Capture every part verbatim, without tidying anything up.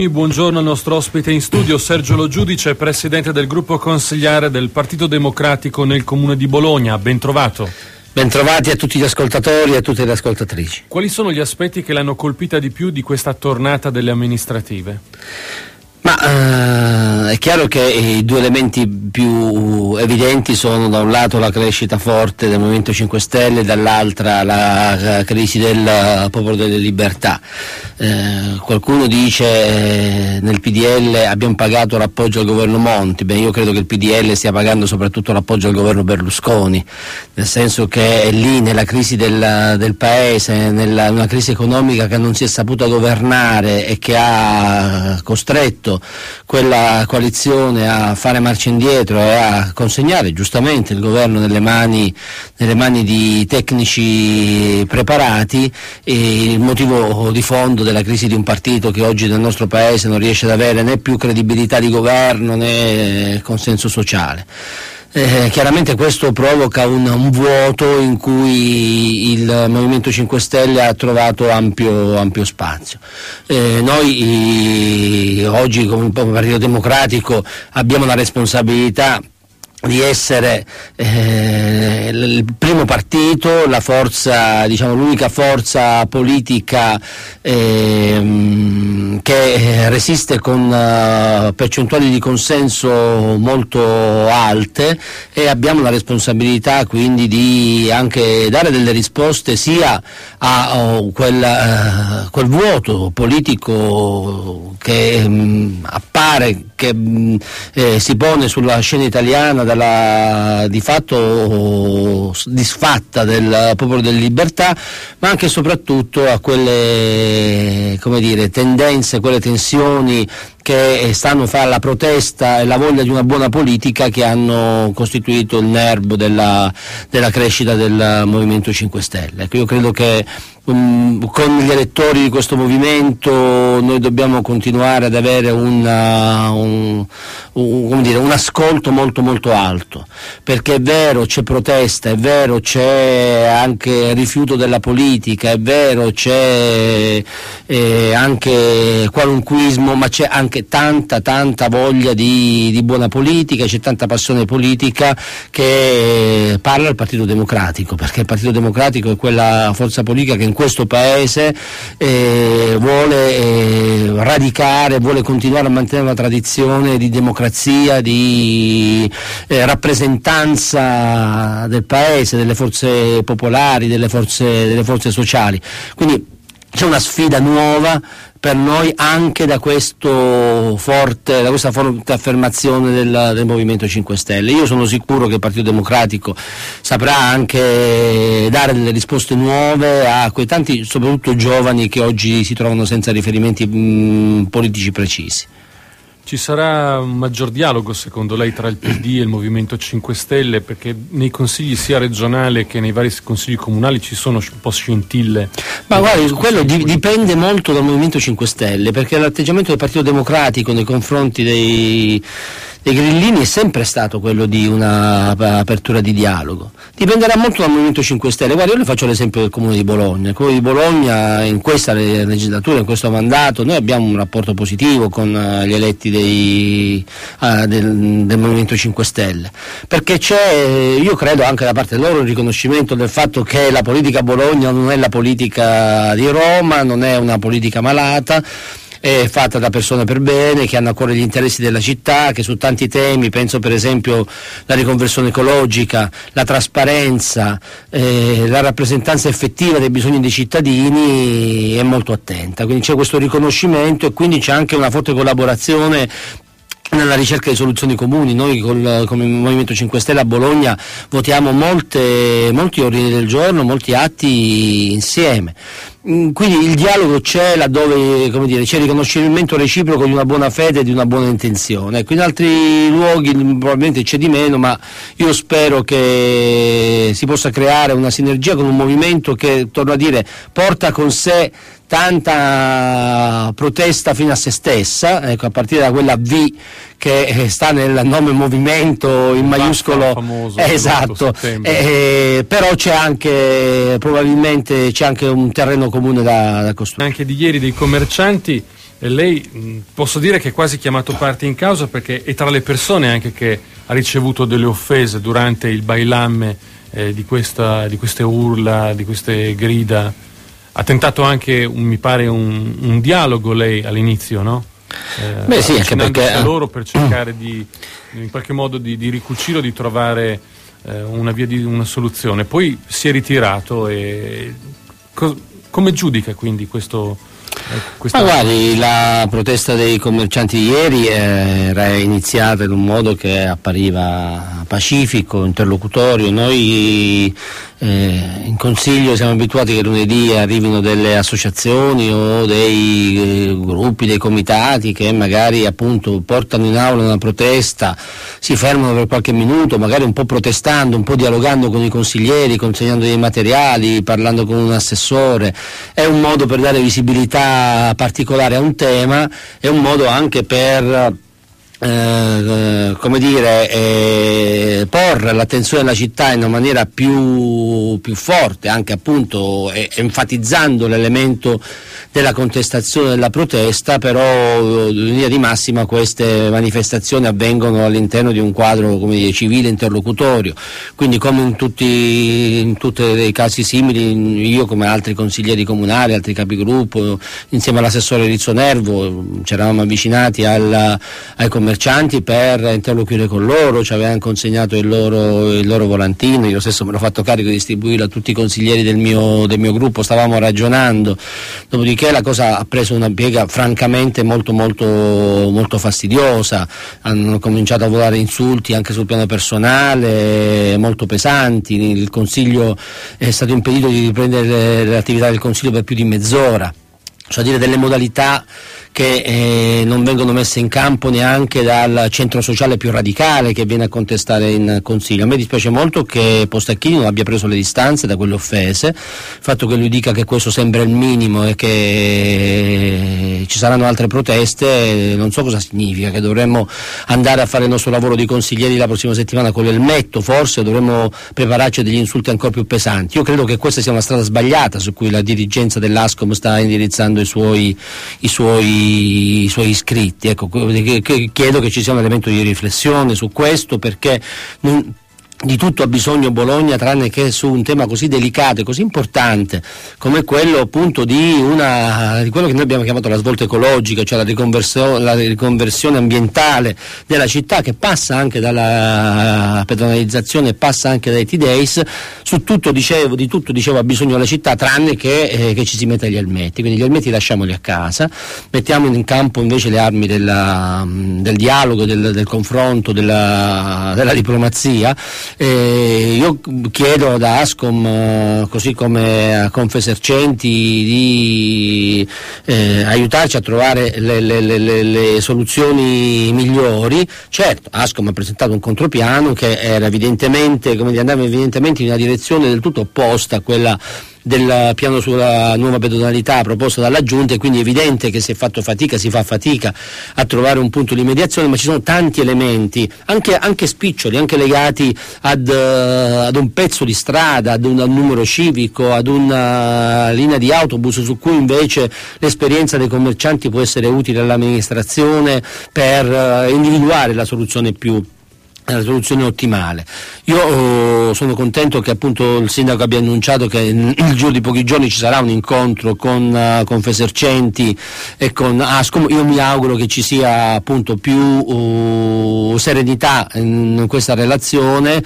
Buongiorno al nostro ospite in studio, Sergio Lo Giudice, presidente del gruppo consigliare del Partito Democratico nel Comune di Bologna. Ben trovato. Bentrovati a tutti gli ascoltatori e a tutte le ascoltatrici. Quali sono gli aspetti che l'hanno colpita di più di questa tornata delle amministrative? Ma eh, è chiaro che i due elementi più evidenti sono da un lato la crescita forte del Movimento cinque Stelle e dall'altra la crisi del Popolo delle Libertà. Eh, qualcuno dice eh, nel P D L abbiamo pagato l'appoggio al governo Monti. Beh, io credo che il P D L stia pagando soprattutto l'appoggio al governo Berlusconi, nel senso che è lì nella crisi del, del paese, nella una crisi economica che non si è saputa governare e che ha costretto quella coalizione a fare marcia indietro e a consegnare giustamente il governo nelle mani, nelle mani di tecnici preparati, e il motivo di fondo della crisi di un partito che oggi nel nostro paese non riesce ad avere né più credibilità di governo né consenso sociale. Eh, chiaramente questo provoca un, un vuoto in cui il Movimento cinque Stelle ha trovato ampio, ampio spazio. Eh, noi i, oggi come Partito Democratico abbiamo la responsabilità di essere eh, il primo partito, la forza, diciamo l'unica forza politica eh, che resiste con uh, percentuali di consenso molto alte, e abbiamo la responsabilità quindi di anche dare delle risposte sia a oh, quel, uh, quel vuoto politico che um, appare, che um, eh, si pone sulla scena italiana dalla di fatto disfatta del Popolo delle Libertà, ma anche e soprattutto a quelle, come dire, tendenze, quelle tensioni che stanno fra la protesta e la voglia di una buona politica che hanno costituito il nervo della, della crescita del Movimento cinque Stelle. Io credo che um, con gli elettori di questo movimento noi dobbiamo continuare ad avere una, un, un, come dire, un ascolto molto molto alto, perché è vero c'è protesta, è vero c'è anche rifiuto della politica, è vero c'è eh, anche qualunquismo, ma c'è anche tanta tanta voglia di, di buona politica, c'è tanta passione politica che parla il Partito Democratico, perché il Partito Democratico è quella forza politica che in questo paese eh, vuole eh, radicare, vuole continuare a mantenere una tradizione di democrazia, di eh, rappresentanza del paese, delle forze popolari, delle forze, delle forze sociali. Quindi c'è una sfida nuova per noi anche da questo forte, da questa forte affermazione del, del Movimento cinque Stelle. Io sono sicuro che il Partito Democratico saprà anche dare delle risposte nuove a quei tanti, soprattutto giovani, che oggi si trovano senza riferimenti mh, politici precisi. Ci sarà un maggior dialogo secondo lei tra il P D e il Movimento cinque Stelle, perché nei consigli sia regionale che nei vari consigli comunali ci sono un po' scintille? Ma guardi, quello di, dipende molto dal Movimento cinque Stelle, perché l'atteggiamento del Partito Democratico nei confronti dei, dei grillini è sempre stato quello di una apertura di dialogo. Dipenderà molto dal Movimento cinque Stelle. Guardi, io le faccio l'esempio del Comune di Bologna. Il Comune di Bologna in questa legislatura, in questo mandato, noi abbiamo un rapporto positivo con gli eletti dei, uh, del, del Movimento cinque Stelle, perché c'è, io credo anche da parte loro, il riconoscimento del fatto che la politica a Bologna non è la politica di Roma, non è una politica malata, è fatta da persone per bene, che hanno a cuore gli interessi della città, che su tanti temi, penso per esempio la riconversione ecologica, la trasparenza, eh, la rappresentanza effettiva dei bisogni dei cittadini, è molto attenta. Quindi c'è questo riconoscimento e quindi c'è anche una forte collaborazione nella ricerca di soluzioni comuni. Noi col, come Movimento cinque Stelle a Bologna votiamo molte, molti ordini del giorno, molti atti insieme. Quindi il dialogo c'è laddove, come dire, c'è il riconoscimento reciproco di una buona fede e di una buona intenzione. Ecco, in altri luoghi probabilmente c'è di meno, ma io spero che si possa creare una sinergia con un movimento che, torno a dire, porta con sé tanta protesta fino a se stessa, ecco, a partire da quella V che sta nel nome movimento in maiuscolo, famoso, esatto, eh, però c'è anche, probabilmente c'è anche un terreno comune da, da costruire. Anche di ieri dei commercianti e lei mh, posso dire che è quasi chiamato parte in causa, perché è tra le persone anche che ha ricevuto delle offese durante il bailamme eh, di, questa, di queste urla, di queste grida. Ha tentato anche, un, mi pare, un, un dialogo lei all'inizio, no? Eh, Beh sì, anche perché a loro per cercare di, in qualche modo di, di ricucire o di trovare eh, una via di una soluzione. Poi si è ritirato e co- come giudica quindi questo? Ma guardi, la protesta dei commercianti di ieri era iniziata in un modo che appariva pacifico, interlocutorio. Noi eh, in Consiglio siamo abituati che lunedì arrivino delle associazioni o dei eh, gruppi, dei comitati che magari appunto portano in aula una protesta, si fermano per qualche minuto, magari un po' protestando, un po' dialogando con i consiglieri, consegnando dei materiali, parlando con un assessore. È un modo per dare visibilità particolare a un tema, è un modo anche per Eh, come dire, eh, porre l'attenzione della città in una maniera più, più forte, anche appunto eh, enfatizzando l'elemento della contestazione, della protesta, però in linea di massima queste manifestazioni avvengono all'interno di un quadro, come dire, civile interlocutorio, quindi come in tutti in tutti i casi simili io come altri consiglieri comunali, altri capigruppo, insieme all'assessore Rizzo Nervo ci eravamo avvicinati al, ai commercianti per interloquire con loro, ci avevano consegnato il loro, il loro volantino, io stesso me l'ho fatto carico di distribuirlo a tutti i consiglieri del mio, del mio gruppo, stavamo ragionando, dopodiché la cosa ha preso una piega francamente molto molto molto fastidiosa, hanno cominciato a volare insulti anche sul piano personale molto pesanti, il Consiglio è stato impedito di riprendere le attività del Consiglio per più di mezz'ora, cioè a dire delle modalità che eh, non vengono messe in campo neanche dal centro sociale più radicale che viene a contestare in Consiglio. A me dispiace molto che Postacchini non abbia preso le distanze da quelle offese, il fatto che lui dica che questo sembra il minimo e che ci saranno altre proteste non so cosa significa, che dovremmo andare a fare il nostro lavoro di consiglieri la prossima settimana con l'elmetto, forse dovremmo prepararci a degli insulti ancora più pesanti. Io credo che questa sia una strada sbagliata su cui la dirigenza dell'Ascom sta indirizzando i suoi, i suoi i suoi iscritti, ecco, chiedo che ci sia un elemento di riflessione su questo, perché non, di tutto ha bisogno Bologna tranne che su un tema così delicato e così importante come quello appunto di una di quello che noi abbiamo chiamato la svolta ecologica, cioè la riconversione, la riconversione ambientale della città, che passa anche dalla pedonalizzazione, passa anche dai T-Days. Su tutto dicevo, di tutto dicevo ha bisogno la città tranne che, eh, che ci si metta gli elmetti, quindi gli elmetti lasciamoli a casa, mettiamo in campo invece le armi della, del dialogo, del, del confronto, della, della diplomazia. Eh, io chiedo da Ascom, eh, così come a Confesercenti, di eh, aiutarci a trovare le, le, le, le soluzioni migliori. Certo, Ascom ha presentato un contropiano che era evidentemente, come dire, andava evidentemente in una direzione del tutto opposta a quella del piano sulla nuova pedonalità proposto dalla Giunta, e quindi è evidente che si è fatto fatica, si fa fatica a trovare un punto di mediazione, ma ci sono tanti elementi, anche, anche spiccioli, anche legati ad, uh, ad un pezzo di strada, ad un, ad un numero civico, ad una linea di autobus su cui invece l'esperienza dei commercianti può essere utile all'amministrazione per uh, individuare la soluzione più la soluzione ottimale. Io oh, sono contento che appunto il sindaco abbia annunciato che il giro di pochi giorni ci sarà un incontro con uh, Confesercenti e con Ascom. Io mi auguro che ci sia appunto più uh, serenità in questa relazione,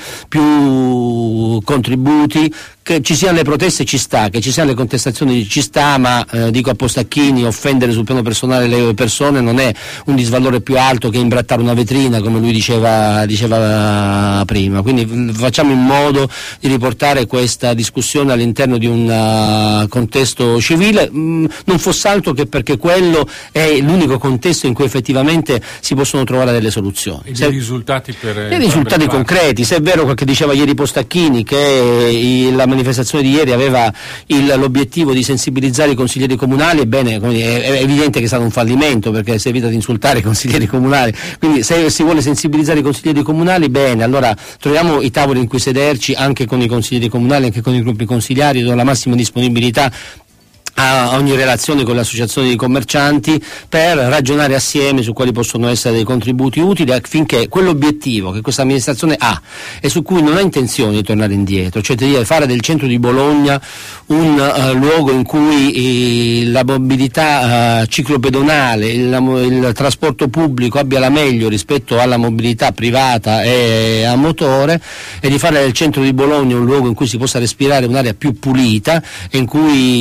più contributi, che ci siano le proteste ci sta, che ci siano le contestazioni ci sta, ma eh, dico a Postacchini, offendere sul piano personale le persone non è un disvalore più alto che imbrattare una vetrina, come lui diceva, diceva prima. Quindi facciamo in modo di riportare questa discussione all'interno di un uh, contesto civile, mm, non fosse altro che perché quello è l'unico contesto in cui effettivamente si possono trovare delle soluzioni. E dei risultati per e risultati concreti. Se è vero quel che diceva ieri Postacchini, che la manifestazione di ieri aveva il, l'obiettivo di sensibilizzare i consiglieri comunali, ebbene è, è evidente che è stato un fallimento, perché si evita di insultare i consiglieri comunali, quindi se si vuole sensibilizzare i consiglieri comunali, bene, allora troviamo i tavoli in cui sederci anche con i consiglieri comunali, anche con i gruppi consigliari, do la massima disponibilità a ogni relazione con le associazioni di commercianti per ragionare assieme su quali possono essere dei contributi utili affinché quell'obiettivo che questa amministrazione ha e su cui non ha intenzione di tornare indietro, cioè di fare del centro di Bologna un uh, luogo in cui eh, la mobilità uh, ciclopedonale, il, il trasporto pubblico abbia la meglio rispetto alla mobilità privata e a motore, e di fare del centro di Bologna un luogo in cui si possa respirare un'area più pulita e in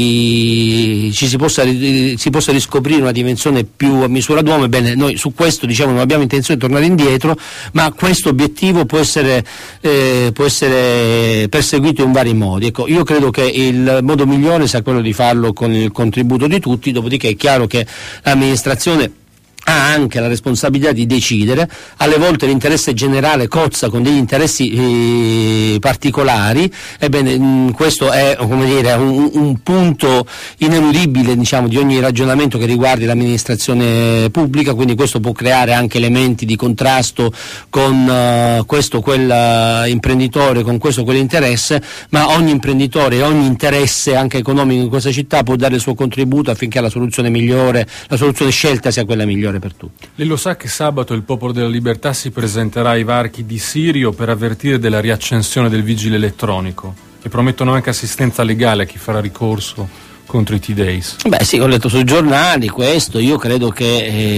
cui ci si possa, si possa riscoprire una dimensione più a misura d'uomo. Ebbene, noi su questo diciamo non abbiamo intenzione di tornare indietro, ma questo obiettivo può essere, eh, può essere perseguito in vari modi. Ecco, io credo che il modo migliore sia quello di farlo con il contributo di tutti, dopodiché è chiaro che l'amministrazione ha anche la responsabilità di decidere. Alle volte l'interesse generale cozza con degli interessi eh, particolari. Ebbene, mh, questo è, come dire, un, un punto ineludibile, diciamo, di ogni ragionamento che riguardi l'amministrazione pubblica, quindi questo può creare anche elementi di contrasto con uh, questo o quel uh, imprenditore, con questo o quell'interesse, ma ogni imprenditore e ogni interesse anche economico in questa città può dare il suo contributo affinché la soluzione migliore, la soluzione scelta sia quella migliore per tutti. Lei lo sa che sabato il Popolo della Libertà si presenterà ai varchi di Sirio per avvertire della riaccensione del vigile elettronico, e promettono anche assistenza legale a chi farà ricorso contro i T-Days. Beh sì, ho letto sui giornali questo. Io credo che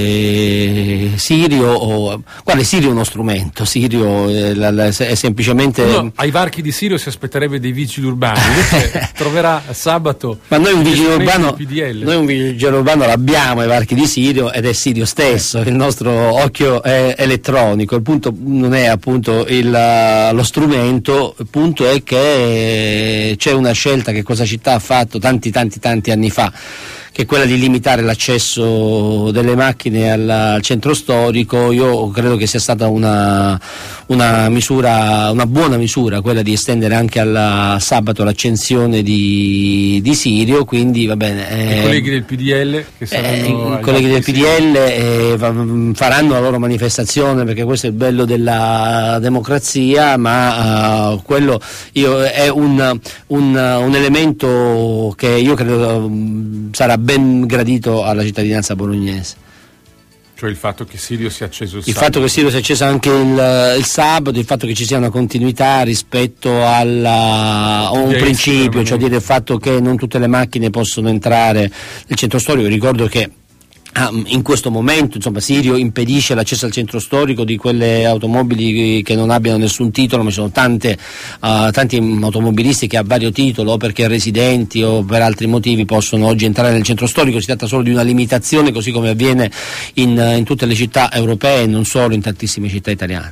eh, Sirio oh, guarda, Sirio è uno strumento, Sirio eh, la, la, è semplicemente no, ai varchi di Sirio si aspetterebbe dei vigili urbani, invece troverà sabato. Ma noi un vigile urbano noi un vigile urbano l'abbiamo ai varchi di Sirio, ed è Sirio stesso, il nostro occhio è elettronico. Il punto non è appunto il, lo strumento, il punto è che c'è una scelta che questa città ha fatto tanti tanti tanti anni fa, che è quella di limitare l'accesso delle macchine al, al centro storico. Io credo che sia stata una, una misura, una buona misura quella di estendere anche al sabato l'accensione di, di Sirio, quindi va bene. Eh, I colleghi del P D L che saranno eh, i colleghi del P D L eh, faranno la loro manifestazione, perché questo è il bello della democrazia, ma uh, quello io, è un, un, un elemento che io credo um, sarà ben gradito alla cittadinanza bolognese. Cioè il fatto che Sirio sia acceso il, il sabato. fatto che Sirio sia acceso anche il, il sabato, il fatto che ci sia una continuità rispetto alla, a un yes, principio, cioè dire il fatto che non tutte le macchine possono entrare nel centro storico. Ricordo che Ah, in questo momento, insomma, Sirio impedisce l'accesso al centro storico di quelle automobili che non abbiano nessun titolo, ma ci sono tante, uh, tanti automobilisti che a vario titolo, o perché residenti o per altri motivi, possono oggi entrare nel centro storico. Si tratta solo di una limitazione, così come avviene in, in tutte le città europee e non solo in tantissime città italiane.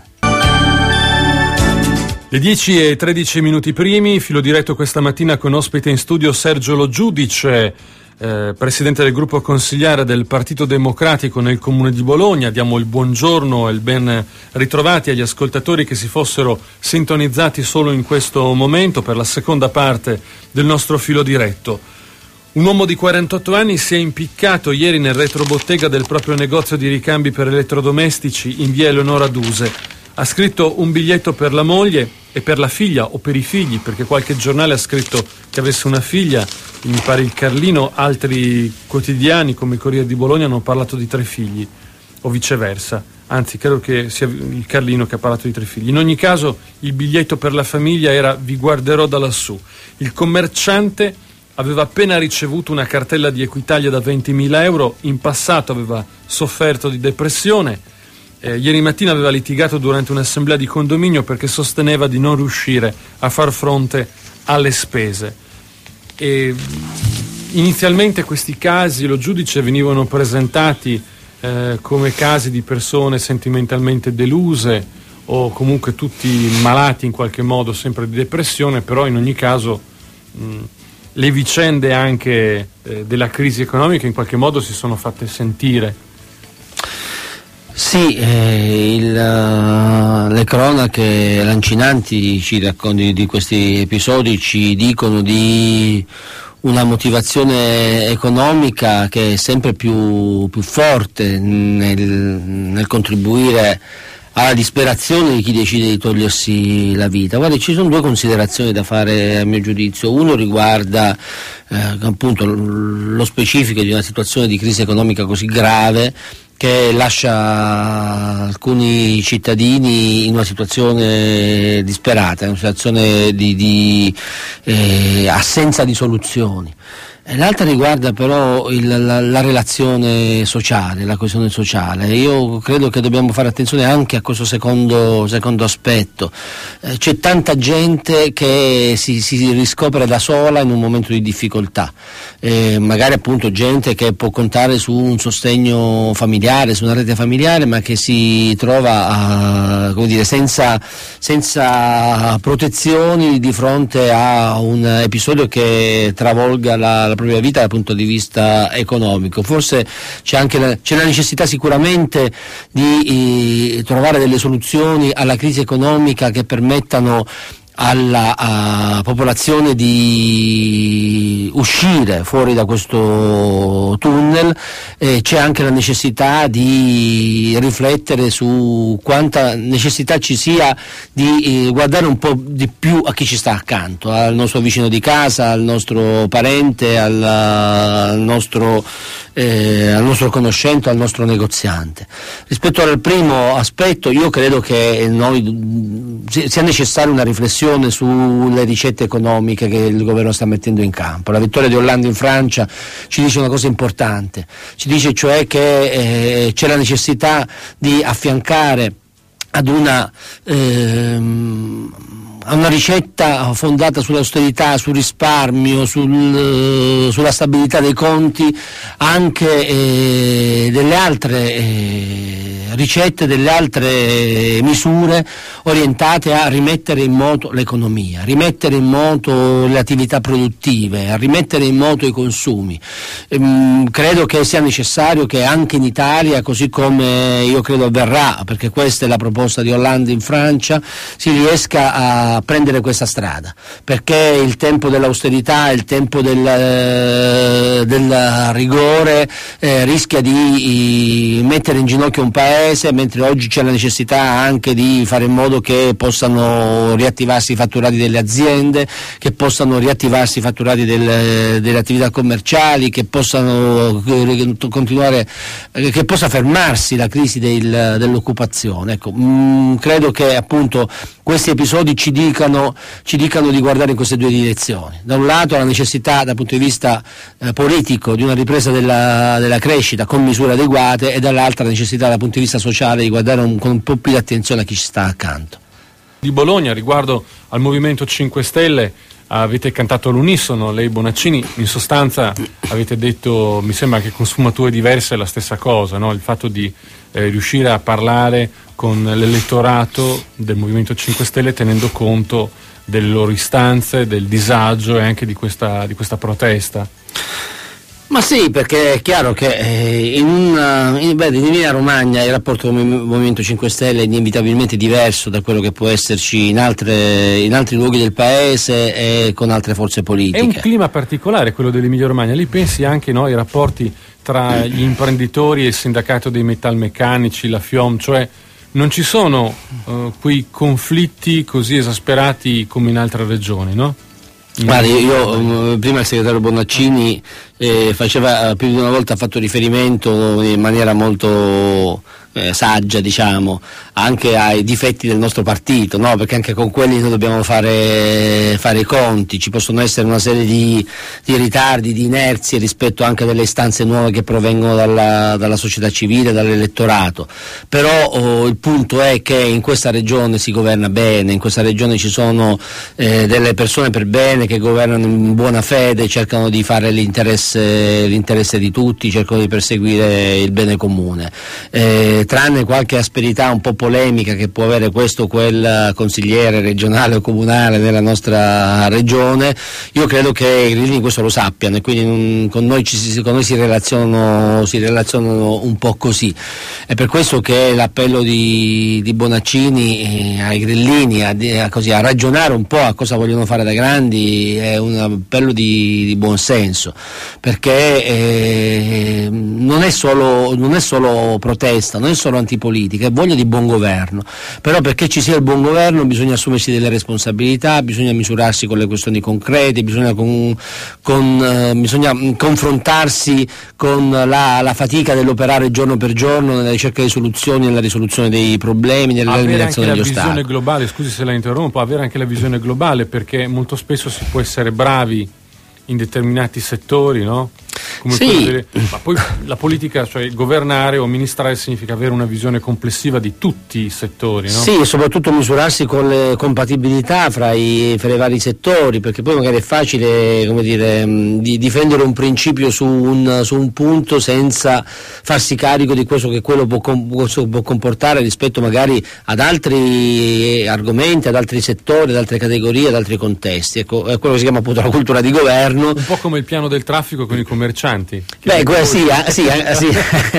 Le dieci e tredici minuti primi, filo diretto questa mattina con ospite in studio Sergio Lo Giudice, Eh, presidente del gruppo consigliare del Partito Democratico nel Comune di Bologna. Diamo il buongiorno e il ben ritrovati agli ascoltatori che si fossero sintonizzati solo in questo momento per la seconda parte del nostro filo diretto. Un uomo di quarantotto anni si è impiccato ieri nel retrobottega del proprio negozio di ricambi per elettrodomestici in via Eleonora Duse. Ha scritto un biglietto per la moglie e per la figlia, o per i figli, perché qualche giornale ha scritto che avesse una figlia. Mi pare il Carlino, altri quotidiani come il Corriere di Bologna hanno parlato di tre figli, o viceversa. Anzi, credo che sia il Carlino che ha parlato di tre figli. In ogni caso, il biglietto per la famiglia era: vi guarderò da lassù. Il commerciante aveva appena ricevuto una cartella di Equitalia da ventimila euro, in passato aveva sofferto di depressione. Eh, ieri mattina aveva litigato durante un'assemblea di condominio perché sosteneva di non riuscire a far fronte alle spese. E inizialmente questi casi, Lo Giudice, venivano presentati eh, come casi di persone sentimentalmente deluse o comunque tutti malati in qualche modo sempre di depressione, però in ogni caso mh, le vicende anche eh, della crisi economica in qualche modo si sono fatte sentire. Sì, eh, il, uh, le cronache lancinanti ci racconti di questi episodi ci dicono di una motivazione economica che è sempre più, più forte nel, nel contribuire alla disperazione di chi decide di togliersi la vita. Guarda, ci sono due considerazioni da fare a mio giudizio. Uno riguarda eh, appunto lo specifico di una situazione di crisi economica così grave che lascia alcuni cittadini in una situazione disperata, in una situazione di, di eh, assenza di soluzioni. E l'altra riguarda però il, la, la relazione sociale, la coesione sociale. Io credo che dobbiamo fare attenzione anche a questo secondo, secondo aspetto. Eh, c'è tanta gente che si, si riscopre da sola in un momento di difficoltà, eh, magari appunto gente che può contare su un sostegno familiare, su una rete familiare, ma che si trova a, come dire, senza, senza protezioni di fronte a un episodio che travolga la la propria vita dal punto di vista economico. Forse c'è anche la, c'è la necessità sicuramente di eh, trovare delle soluzioni alla crisi economica che permettano alla a popolazione di uscire fuori da questo tunnel. Eh, c'è anche la necessità di riflettere su quanta necessità ci sia di eh, guardare un po' di più a chi ci sta accanto, al nostro vicino di casa, al nostro parente, al, al nostro eh, al nostro conoscente, al nostro negoziante. Rispetto al primo aspetto, io credo che noi sia necessaria una riflessione sulle ricette economiche che il governo sta mettendo in campo. La vittoria di Hollande in Francia ci dice una cosa importante, ci dice cioè che eh, c'è la necessità di affiancare ad una ehm, a una ricetta fondata sull'austerità, sul risparmio, sul, sulla stabilità dei conti, anche eh, delle altre eh, ricette, delle altre misure orientate a rimettere in moto l'economia, rimettere in moto le attività produttive, a rimettere in moto i consumi. Ehm, credo che sia necessario che anche in Italia, così come io credo avverrà, perché questa è la proposta di Hollande in Francia, si riesca a prendere questa strada, perché il tempo dell'austerità, il tempo del, eh, del rigore eh, rischia di mettere in ginocchio un paese, mentre oggi c'è la necessità anche di fare in modo che possano riattivarsi i fatturati delle aziende, che possano riattivarsi i fatturati del, delle attività commerciali, che possano continuare, che possa fermarsi la crisi del, dell'occupazione. Ecco, mh, credo che appunto questi episodi ci dicano, ci dicano di guardare in queste due direzioni. Da un lato la necessità dal punto di vista eh, politico di una ripresa della, della crescita con misure adeguate, e dall'altra la necessità dal punto di vista sociale di guardare un, con un po' più di attenzione a chi ci sta accanto. Di Bologna, riguardo al Movimento cinque Stelle, avete cantato all'unisono, lei Bonaccini, in sostanza avete detto, mi sembra che con sfumature diverse, la stessa cosa, no? Il fatto di eh, riuscire a parlare con l'elettorato del Movimento cinque Stelle tenendo conto delle loro istanze, del disagio e anche di questa, di questa protesta. Ma sì, perché è chiaro che eh, in, una, in, beh, in Emilia Romagna il rapporto con il Movimento cinque Stelle è inevitabilmente diverso da quello che può esserci in, altre, in altri luoghi del paese e con altre forze politiche. È un clima particolare quello dell'Emilia Romagna, lì pensi anche no, ai rapporti tra gli imprenditori e il sindacato dei metalmeccanici, la FIOM, cioè non ci sono uh, quei conflitti così esasperati come in altre regioni, no? Guarda, io, io prima il segretario Bonaccini eh, faceva più di una volta ha fatto riferimento in maniera molto eh, saggia, diciamo, anche ai difetti del nostro partito, no? Perché anche con quelli noi dobbiamo fare, fare i conti. Ci possono essere una serie di, di ritardi, di inerzie rispetto anche delle istanze nuove che provengono dalla, dalla società civile, dall'elettorato, però oh, il punto è che in questa regione si governa bene, in questa regione ci sono eh, delle persone per bene che governano in buona fede, cercano di fare l'interesse, l'interesse di tutti, cercano di perseguire il bene comune. Eh, tranne qualche asperità un po' polemica che può avere questo o quel consigliere regionale o comunale nella nostra regione, io credo che i grillini questo lo sappiano e quindi non, con, noi ci, con noi si relazionano, si relazionano un po' così. È per questo che l'appello di, di Bonaccini eh, ai grillini a, a, così, a ragionare un po' a cosa vogliono fare da grandi è un appello di, di buon senso, perché eh, non è solo non è solo protesta, non è è solo antipolitica, è voglia di buon governo. Però perché ci sia il buon governo bisogna assumersi delle responsabilità, bisogna misurarsi con le questioni concrete, bisogna, con, con, eh, bisogna confrontarsi con la, la fatica dell'operare giorno per giorno nella ricerca di soluzioni, nella risoluzione dei problemi, nell'eliminazione degli ostacoli. Avere anche la visione globale, scusi se la interrompo, avere anche la visione globale, perché molto spesso si può essere bravi in determinati settori, no? Come sì. delle, ma poi la politica, cioè governare o amministrare, significa avere una visione complessiva di tutti i settori, no? Sì, e soprattutto misurarsi con le compatibilità fra i, fra i vari settori, perché poi magari è facile, come dire, di difendere un principio su un, su un punto senza farsi carico di questo che quello può, può comportare rispetto magari ad altri argomenti, ad altri settori, ad altre categorie, ad altri contesti. Ecco, è quello che si chiama appunto la cultura di governo. Un po' come il piano del traffico con i commercianti. Beh, que- sì, eh, sì, eh, sì.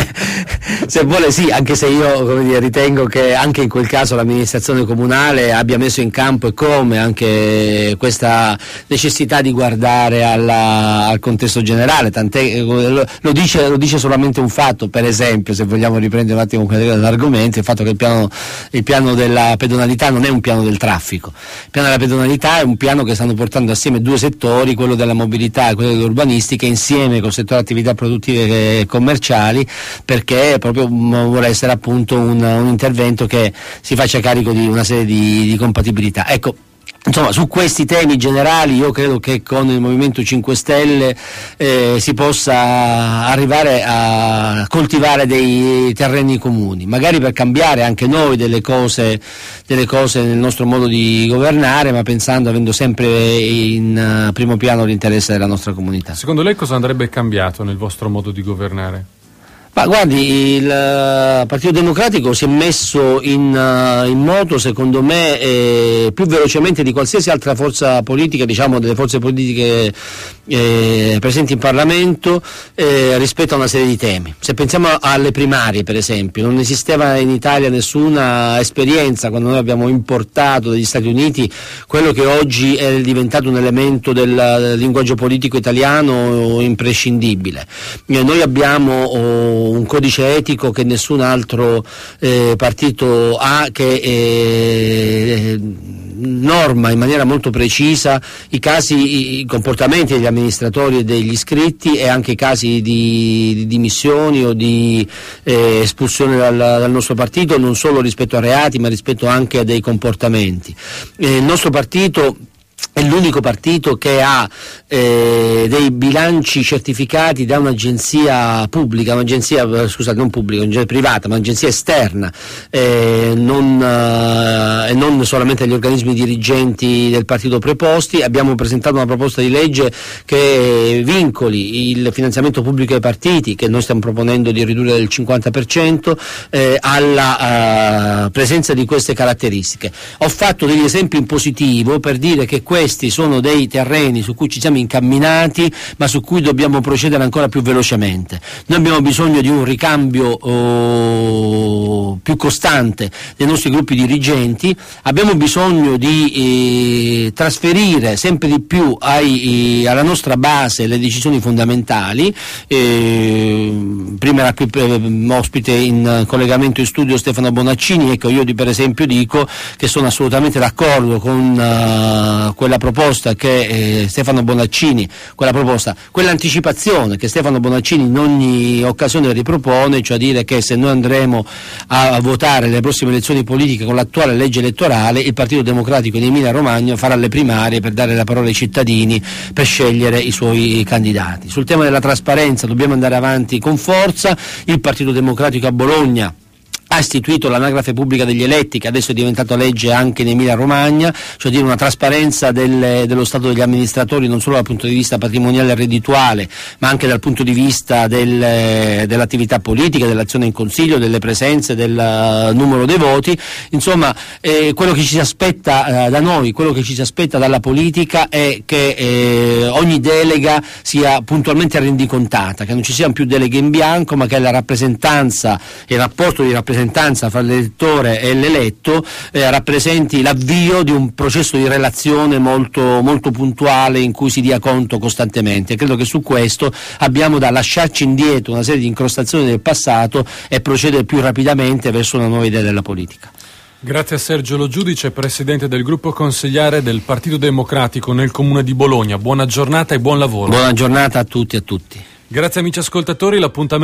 Se vuole sì, anche se io, come dire, ritengo che anche in quel caso l'amministrazione comunale abbia messo in campo, e come, anche questa necessità di guardare alla, al contesto generale, tant'è lo, lo, dice, lo dice solamente un fatto, per esempio, se vogliamo riprendere un attimo l'argomento, il fatto che il piano, il piano della pedonalità non è un piano del traffico, il piano della pedonalità è un piano che stanno portando assieme due settori, quello della mobilità e quello dell'urbanistica, insieme col settore attività produttive e commerciali, perché proprio vuole essere appunto un, un intervento che si faccia carico di una serie di, di compatibilità. Ecco, insomma, su questi temi generali io credo che con il Movimento cinque Stelle eh, si possa arrivare a coltivare dei terreni comuni, magari per cambiare anche noi delle cose, delle cose nel nostro modo di governare, ma pensando, avendo sempre in uh, primo piano l'interesse della nostra comunità. Secondo lei cosa andrebbe cambiato nel vostro modo di governare? Ma guardi, il Partito Democratico si è messo in, uh, in moto, secondo me, eh, più velocemente di qualsiasi altra forza politica, diciamo delle forze politiche eh, presenti in Parlamento, eh, rispetto a una serie di temi. Se pensiamo alle primarie, per esempio, non esisteva in Italia nessuna esperienza quando noi abbiamo importato dagli Stati Uniti quello che oggi è diventato un elemento del, del linguaggio politico italiano imprescindibile. Eh, noi abbiamo oh, un codice etico che nessun altro eh, partito ha, che eh, norma in maniera molto precisa i casi, i comportamenti degli amministratori e degli iscritti, e anche i casi di, di dimissioni o di eh, espulsione dal, dal nostro partito, non solo rispetto a reati ma rispetto anche a dei comportamenti. Eh, il nostro partito è l'unico partito che ha eh, dei bilanci certificati da un'agenzia pubblica, un'agenzia, scusate, non pubblica, un'agenzia privata, ma un'agenzia esterna, eh, non, eh, e non solamente agli organismi dirigenti del partito preposti. Abbiamo presentato una proposta di legge che vincoli il finanziamento pubblico ai partiti, che noi stiamo proponendo di ridurre del cinquanta per cento, eh, alla uh, presenza di queste caratteristiche. Ho fatto degli esempi in positivo per dire che questi sono dei terreni su cui ci siamo incamminati, ma su cui dobbiamo procedere ancora più velocemente. Noi abbiamo bisogno di un ricambio oh, più costante dei nostri gruppi dirigenti, abbiamo bisogno di eh, trasferire sempre di più ai, eh, alla nostra base le decisioni fondamentali. Eh, prima era qui eh, ospite in collegamento in studio Stefano Bonaccini. Ecco, io per esempio dico che sono assolutamente d'accordo con uh, quella proposta che eh, Stefano Bonaccini, quella proposta, quell'anticipazione che Stefano Bonaccini in ogni occasione ripropone, cioè dire che se noi andremo a votare le prossime elezioni politiche con l'attuale legge elettorale, il Partito Democratico di Emilia Romagna farà le primarie per dare la parola ai cittadini per scegliere i suoi candidati. Sul tema della trasparenza dobbiamo andare avanti con forza. Il Partito Democratico a Bologna ha istituito l'anagrafe pubblica degli eletti, che adesso è diventato legge anche in Emilia Romagna, cioè dire una trasparenza del, dello stato degli amministratori, non solo dal punto di vista patrimoniale e reddituale, ma anche dal punto di vista del, dell'attività politica, dell'azione in consiglio, delle presenze, del uh, numero dei voti. Insomma, eh, quello che ci si aspetta uh, da noi, quello che ci si aspetta dalla politica è che eh, ogni delega sia puntualmente rendicontata, che non ci siano più deleghe in bianco, ma che la rappresentanza, il rapporto di rappresentanza rappresentanza fra l'elettore e l'eletto eh, rappresenti l'avvio di un processo di relazione molto, molto puntuale in cui si dia conto costantemente. Credo che su questo abbiamo da lasciarci indietro una serie di incrostazioni del passato e procedere più rapidamente verso una nuova idea della politica. Grazie a Sergio Lo Giudice, presidente del gruppo consigliare del Partito Democratico nel Comune di Bologna. Buona giornata e buon lavoro. Buona giornata a tutti e a tutti. Grazie amici ascoltatori, l'appuntamento